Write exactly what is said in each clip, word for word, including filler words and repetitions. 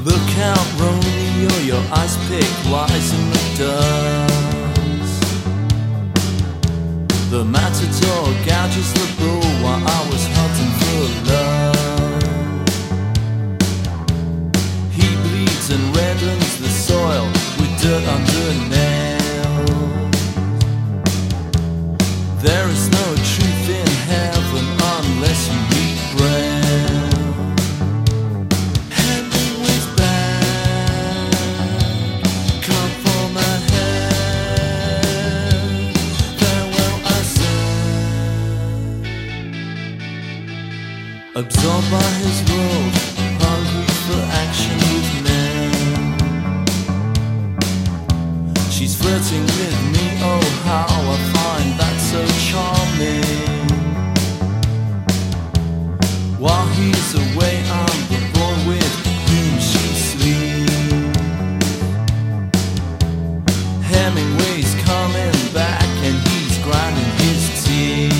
Look out, Romeo, your ice pick lies in the dust. The matador gouges the bull while I was hunting for love. He bleeds and reddens the soil with dirt under nails. There is no truth in heaven unless you eat bread. Absorbed by his world, hungry for action with men. She's flirting with me, oh how I find that so charming. While he's away, I'm the boy with whom she sleeps. Hemingway's coming back and he's grinding his teeth.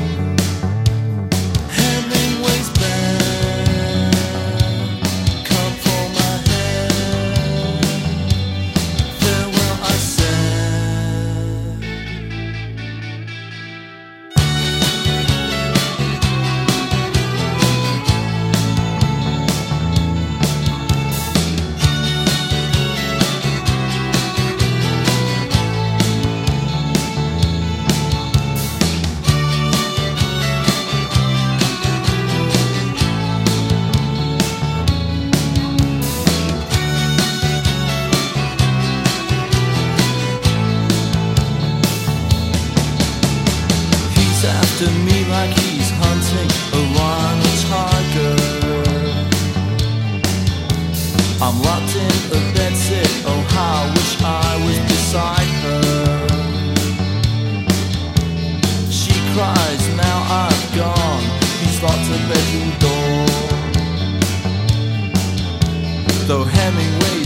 After me like he's hunting a lion or tiger. I'm locked in a bedsit, oh how I wish I was beside her. She cries, now I've gone, he's locked her bedroom door. Though Hemingway